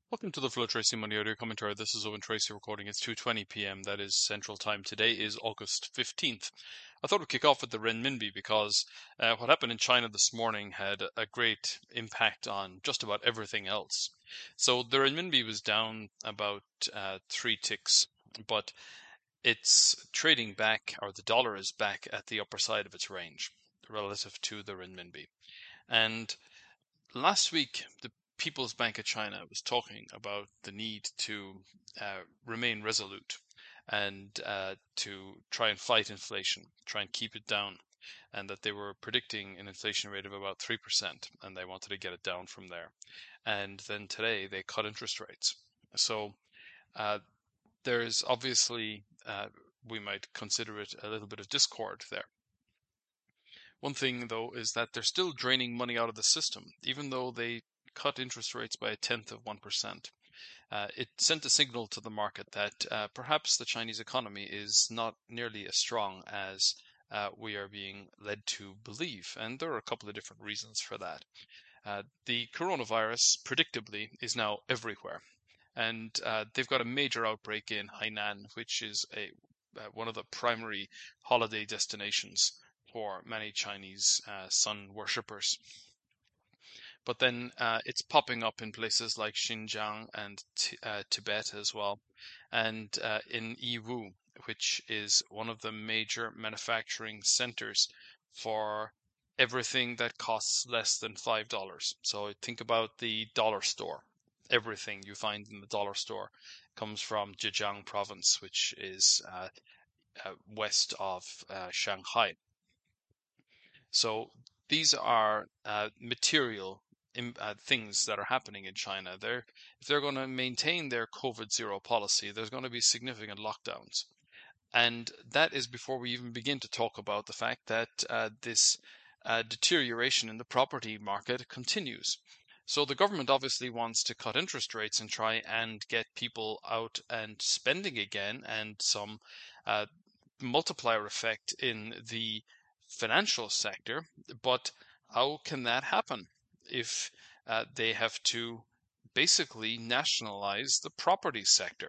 Welcome to the Flow Tracy Money Audio Commentary. This is Owen Tracy recording. It's 2:20 p.m. That is Central Time. Today is August 15th. I thought we'd kick off with the renminbi because what happened in China this morning had a great impact on just about everything else. So the renminbi was down about 3 ticks, but it's trading back, or the dollar is back at the upper side of its range relative to the renminbi. And last week, the People's Bank of China was talking about the need to remain resolute and to try and fight inflation, try and keep it down, and that they were predicting an inflation rate of about 3%, and they wanted to get it down from there. And then today they cut interest rates. So uh, there's obviously, we might consider it a little bit of discord there. One thing, though, is that they're still draining money out of the system, even though they cut interest rates by 1/10%. It sent a signal to the market that perhaps the Chinese economy is not nearly as strong as we are being led to believe. And there are a couple of different reasons for that. The coronavirus, predictably, is now everywhere. And they've got a major outbreak in Hainan, which is one of the primary holiday destinations for many Chinese sun worshippers. But then it's popping up in places like Xinjiang and Tibet as well, and in Yiwu, which is one of the major manufacturing centers for everything that costs less than $5. So think about the dollar store. Everything you find in the dollar store comes from Zhejiang province, which is west of Shanghai. So these are material things that are happening in China. If they're going to maintain their COVID zero policy, there's going to be significant lockdowns. And that is before we even begin to talk about the fact that this deterioration in the property market continues. So the government obviously wants to cut interest rates and try and get people out and spending again, and some uh, multiplier effect in the financial sector. But how can that happen if they have to basically nationalize the property sector?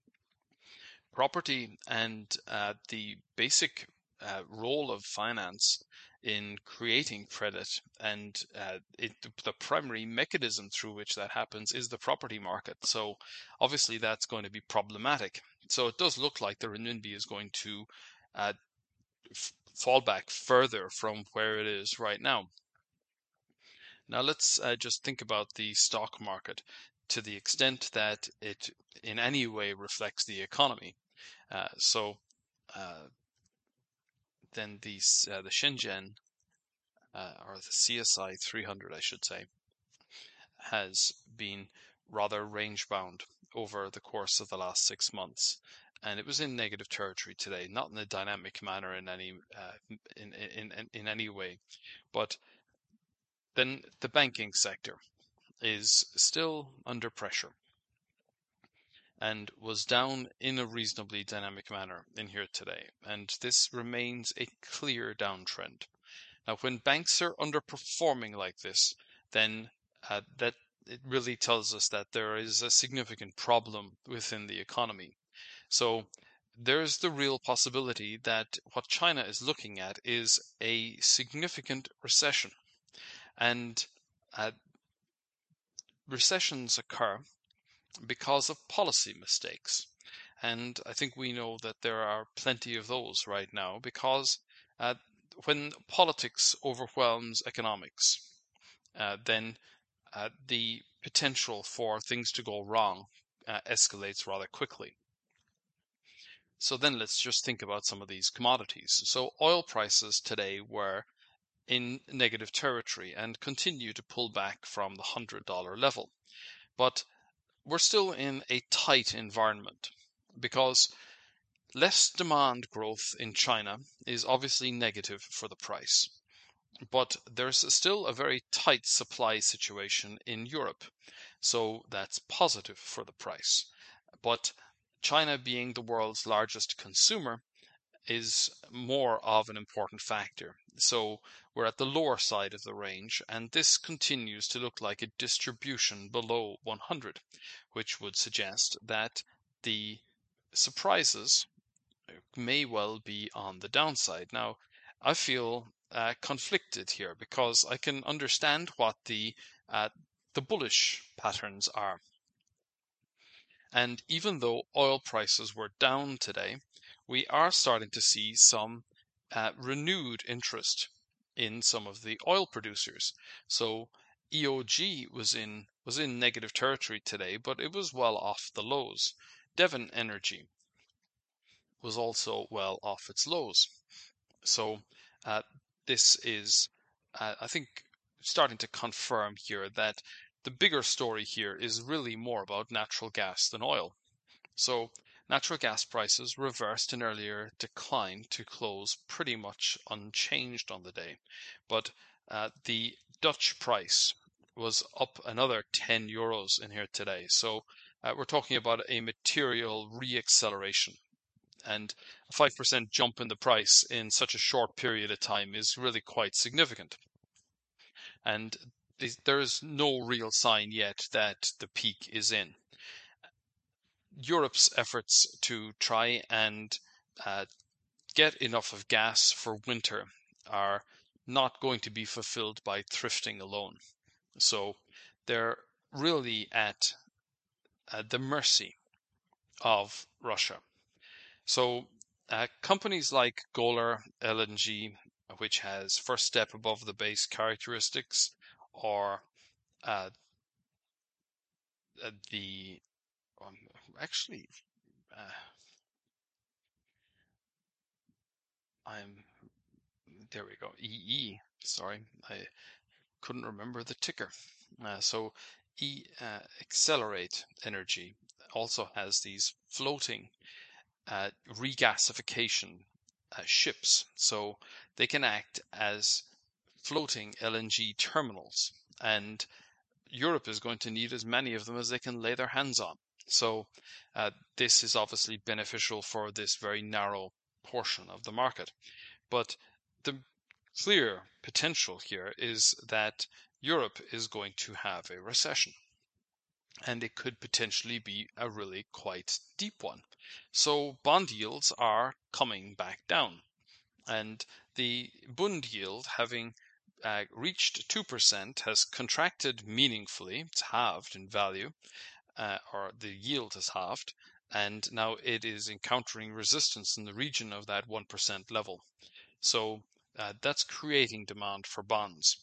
Property and the basic role of finance in creating credit, and the primary mechanism through which that happens is the property market. So obviously that's going to be problematic. So it does look like the renminbi is going to uh, fall back further from where it is right now. Now let's just think about the stock market to the extent that it in any way reflects the economy. So then the Shenzhen, or the CSI 300, I should say, has been rather range bound over the course of the last 6 months. And it was in negative territory today, not in a dynamic manner in any way, but then the banking sector is still under pressure and was down in a reasonably dynamic manner in here today. And this remains a clear downtrend. Now, when banks are underperforming like this, then that it really tells us that there is a significant problem within the economy. So there's the real possibility that what China is looking at is a significant recession. And recessions occur because of policy mistakes. And I think we know that there are plenty of those right now because uh, when politics overwhelms economics, then the potential for things to go wrong escalates rather quickly. So then let's just think about some of these commodities. So oil prices today were in negative territory and continue to pull back from the $100 level. But we're still in a tight environment because less demand growth in China is obviously negative for the price. But there's still a very tight supply situation in Europe, so that's positive for the price. But China being the world's largest consumer is more of an important factor. So we're at the lower side of the range, and this continues to look like a distribution below 100, which would suggest that the surprises may well be on the downside. Now, I feel conflicted here because I can understand what the bullish patterns are. And even though oil prices were down today, we are starting to see some renewed interest in some of the oil producers. So EOG was in negative territory today, but it was well off the lows. Devon Energy was also well off its lows. So this is, I think, starting to confirm here that the bigger story here is really more about natural gas than oil. So natural gas prices reversed an earlier decline to close pretty much unchanged on the day. But the Dutch price was up another 10 euros in here today. So we're talking about a material re-acceleration. And a 5% jump in the price in such a short period of time is really quite significant. And there is no real sign yet that the peak is in. Europe's efforts to try and get enough of gas for winter are not going to be fulfilled by thrifting alone. So they're really at the mercy of Russia. So companies like Golar LNG, which has first step above the base characteristics, or the actually I'm there we go. EE. Sorry, I couldn't remember the ticker. So Accelerate Energy also has these floating regasification ships, so they can act as floating LNG terminals, and Europe is going to need as many of them as they can lay their hands on. So this is obviously beneficial for this very narrow portion of the market. But the clear potential here is that Europe is going to have a recession. And it could potentially be a really quite deep one. So bond yields are coming back down. And the Bund yield, having reached 2%, has contracted meaningfully. It's halved in value, or the yield has halved, and now it is encountering resistance in the region of that 1% level. So that's creating demand for bonds.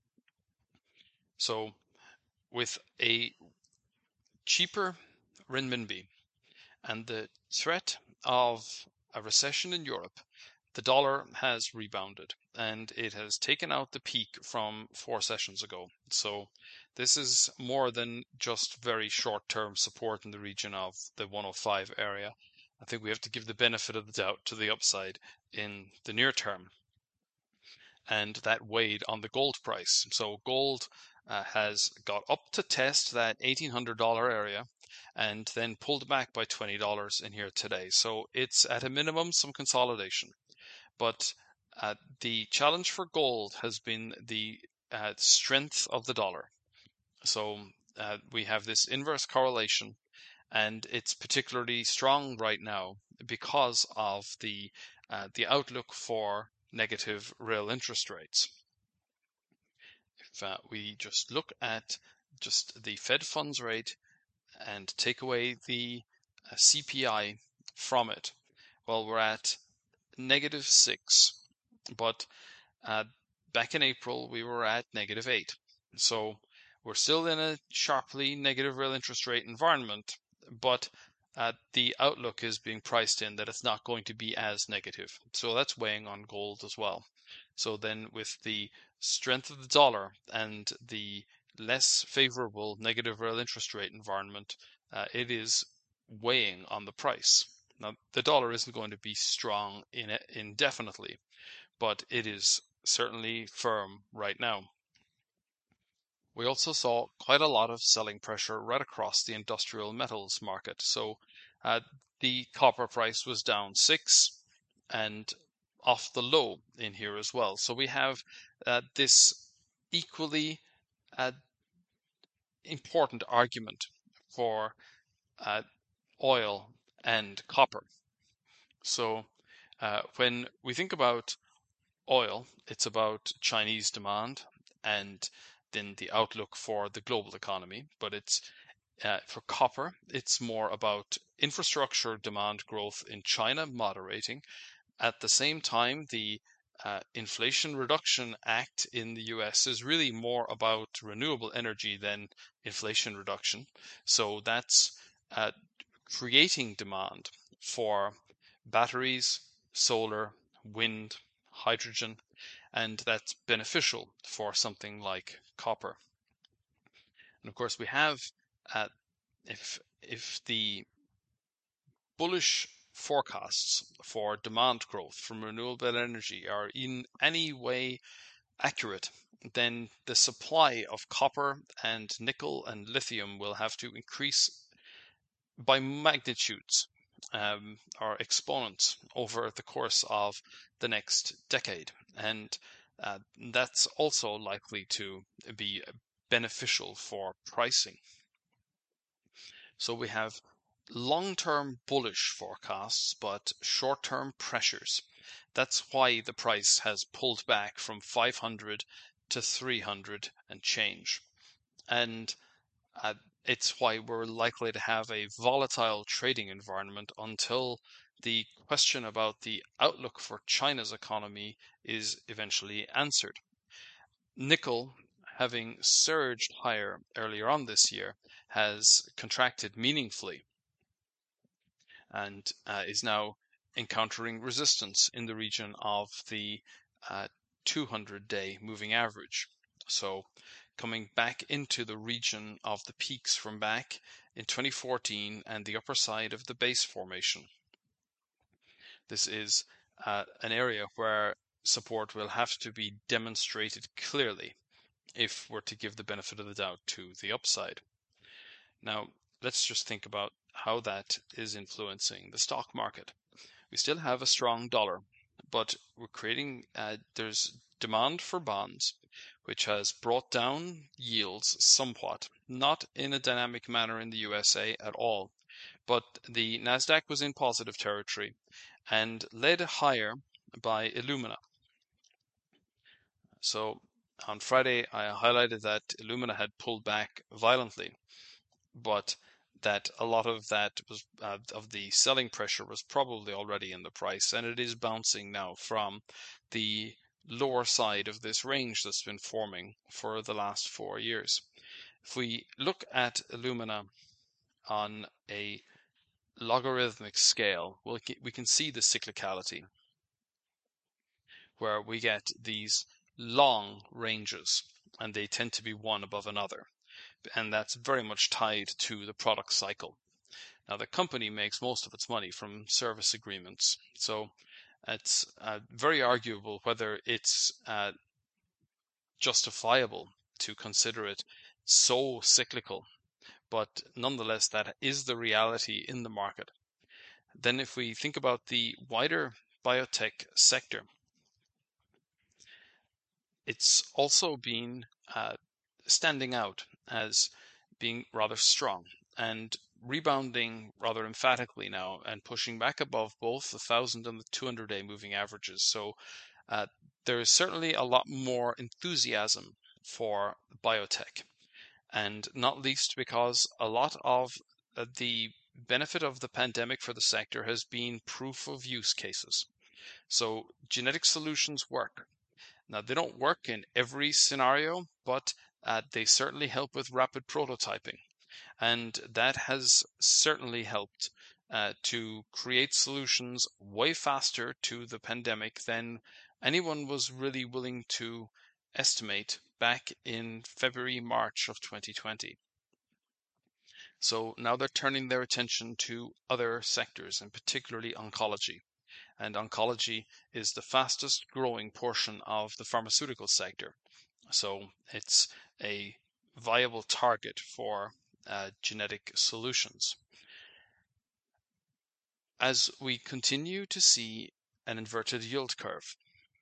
So with a cheaper renminbi and the threat of a recession in Europe, the dollar has rebounded and it has taken out the peak from 4 sessions ago. So this is more than just very short-term support in the region of the 105 area. I think we have to give the benefit of the doubt to the upside in the near term. And that weighed on the gold price. So gold has got up to test that $1,800 area and then pulled back by $20 in here today. So it's at a minimum some consolidation. But the challenge for gold has been the strength of the dollar. So we have this inverse correlation, and it's particularly strong right now because of the outlook for negative real interest rates. If we just look at just the Fed funds rate and take away the CPI from it, well, we're at -6, but back in April we were at -8. So we're still in a sharply negative real interest rate environment, but the outlook is being priced in that it's not going to be as negative. So that's weighing on gold as well. So then with the strength of the dollar and the less favorable negative real interest rate environment, it is weighing on the price. Now, the dollar isn't going to be strong indefinitely, but it is certainly firm right now. We also saw quite a lot of selling pressure right across the industrial metals market. So the copper price was down 6, and off the low in here as well. So we have this equally important argument for oil and copper. So when we think about oil, it's about Chinese demand and then the outlook for the global economy. But it's for copper, it's more about infrastructure demand growth in China moderating. At the same time, the Inflation Reduction Act in the US is really more about renewable energy than inflation reduction. So that's creating demand for batteries, solar, wind, hydrogen, and that's beneficial for something like copper. And of course, we have if the bullish forecasts for demand growth from renewable energy are in any way accurate, then the supply of copper and nickel and lithium will have to increase by magnitudes or exponents over the course of the next decade. And that's also likely to be beneficial for pricing. So we have long-term bullish forecasts, but short-term pressures. That's why the price has pulled back from 500 to 300 and change. And it's why we're likely to have a volatile trading environment until the question about the outlook for China's economy is eventually answered. Nickel, having surged higher earlier on this year, has contracted meaningfully and is now encountering resistance in the region of the 200-day moving average. So coming back into the region of the peaks from back in 2014 and the upper side of the base formation. This is an area where support will have to be demonstrated clearly if we're to give the benefit of the doubt to the upside. Now, let's just think about how that is influencing the stock market. We still have a strong dollar, but we're creating, there's demand for bonds, which has brought down yields somewhat, not in a dynamic manner in the USA at all, but the Nasdaq was in positive territory and led higher by Illumina. So on Friday, I highlighted that Illumina had pulled back violently, but that a lot of that was of the selling pressure was probably already in the price, and it is bouncing now from the lower side of this range that's been forming for the last 4 years. If we look at Illumina on a logarithmic scale, we can see the cyclicality, where we get these long ranges, and they tend to be one above another. And that's very much tied to the product cycle. Now, the company makes most of its money from service agreements, so it's very arguable whether it's justifiable to consider it so cyclical, but nonetheless, that is the reality in the market. Then if we think about the wider biotech sector, it's also been standing out as being rather strong and rebounding rather emphatically now and pushing back above both the 1,000 and the 200-day moving averages. So there is certainly a lot more enthusiasm for biotech, and not least because a lot of the benefit of the pandemic for the sector has been proof of use cases. So genetic solutions work. Now, they don't work in every scenario, but they certainly help with rapid prototyping. And that has certainly helped to create solutions way faster to the pandemic than anyone was really willing to estimate back in February, March of 2020. So now they're turning their attention to other sectors, and particularly oncology. And oncology is the fastest growing portion of the pharmaceutical sector. So it's a viable target for genetic solutions. As we continue to see an inverted yield curve,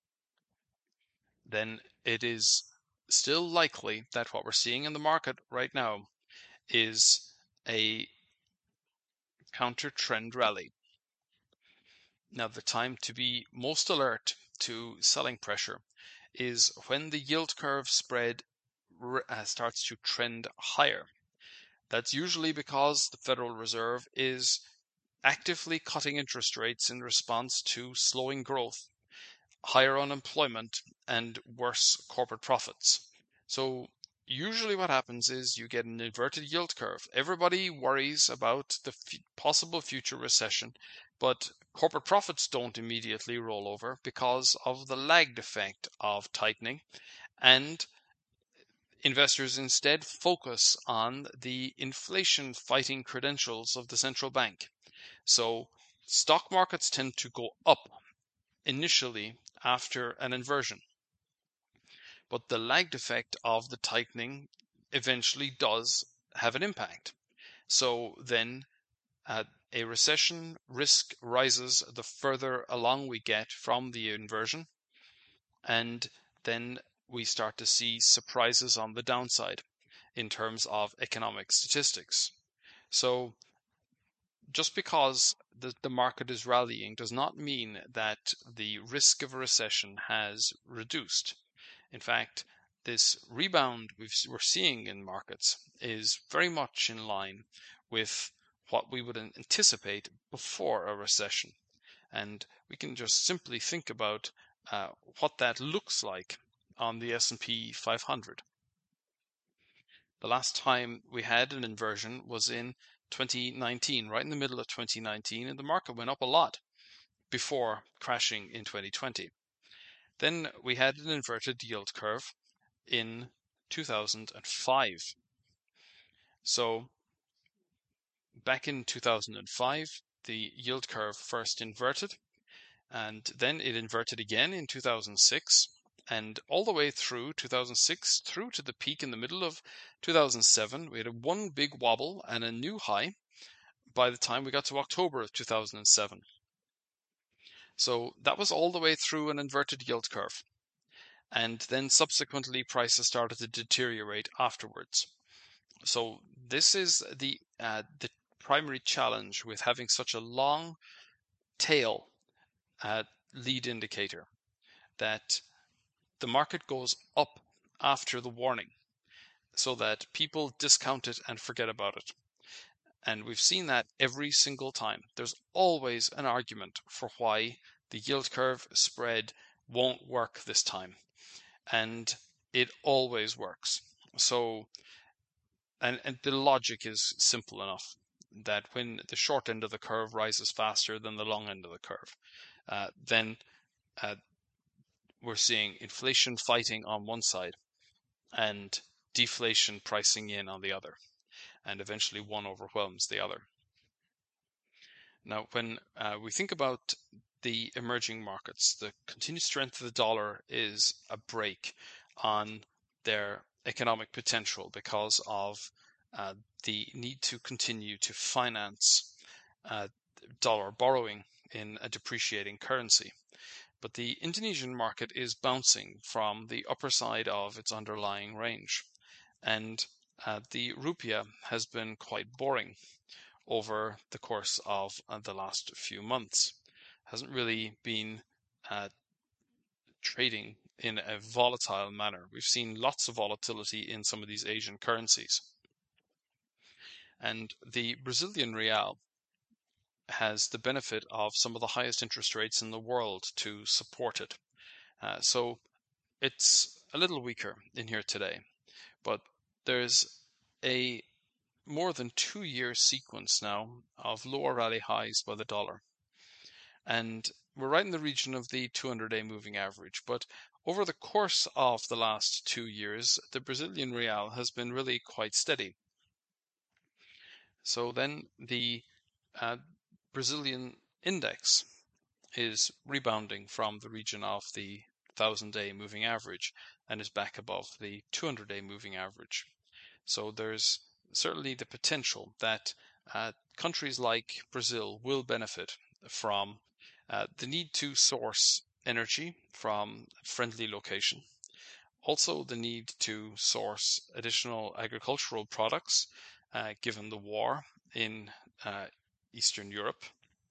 then it is still likely that what we're seeing in the market right now is a counter trend rally. Now, the time to be most alert to selling pressure is when the yield curve spread starts to trend higher. That's usually because the Federal Reserve is actively cutting interest rates in response to slowing growth, higher unemployment, and worse corporate profits. So usually what happens is you get an inverted yield curve. Everybody worries about the possible future recession, but corporate profits don't immediately roll over because of the lagged effect of tightening, and investors instead focus on the inflation fighting credentials of the central bank. So stock markets tend to go up initially after an inversion, but the lagged effect of the tightening eventually does have an impact. So then a recession risk rises the further along we get from the inversion, and then we start to see surprises on the downside in terms of economic statistics. So just because the market is rallying does not mean that the risk of a recession has reduced. In fact, this rebound we're seeing in markets is very much in line with what we would anticipate before a recession. And we can just simply think about what that looks like on the S&P 500. The last time we had an inversion was in 2019, right in the middle of 2019, and the market went up a lot before crashing in 2020. Then we had an inverted yield curve in 2005. So back in 2005, the yield curve first inverted, and then it inverted again in 2006. And all the way through 2006, through to the peak in the middle of 2007, we had one big wobble and a new high by the time we got to October of 2007. So that was all the way through an inverted yield curve. And then subsequently prices started to deteriorate afterwards. So this is the primary challenge with having such a long tail lead indicator, that the market goes up after the warning so that people discount it and forget about it. And we've seen that every single time. There's always an argument for why the yield curve spread won't work this time. And it always works. So, and the logic is simple enough that when the short end of the curve rises faster than the long end of the curve, then we're seeing inflation fighting on one side and deflation pricing in on the other, and eventually one overwhelms the other. Now, when we think about the emerging markets, the continued strength of the dollar is a brake on their economic potential because of the need to continue to finance dollar borrowing in a depreciating currency. But the Indonesian market is bouncing from the upper side of its underlying range, and the rupiah has been quite boring over the course of the last few months. Hasn't really been trading in a volatile manner. We've seen lots of volatility in some of these Asian currencies. And the Brazilian real has the benefit of some of the highest interest rates in the world to support it. So it's a little weaker in here today, but there's a more than 2-year sequence now of lower rally highs by the dollar. And we're right in the region of the 200-day moving average. But over the course of the last 2 years, the Brazilian real has been really quite steady. So then the Brazilian index is rebounding from the region of the 1,000-day moving average and is back above the 200-day moving average. So there's certainly the potential that countries like Brazil will benefit from The need to source energy from a friendly location. Also, the need to source additional agricultural products, given the war in Eastern Europe.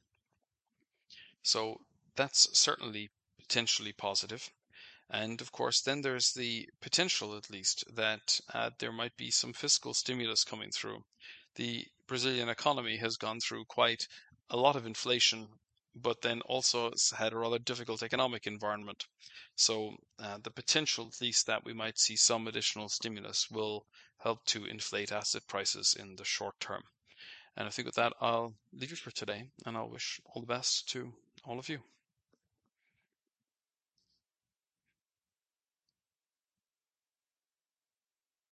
So that's certainly potentially positive. And of course, then there's the potential, at least, that there might be some fiscal stimulus coming through. The Brazilian economy has gone through quite a lot of inflation, but then also has had a rather difficult economic environment. So the potential, at least, that we might see some additional stimulus will help to inflate asset prices in the short term. And I think with that, I'll leave it for today, and I'll wish all the best to all of you.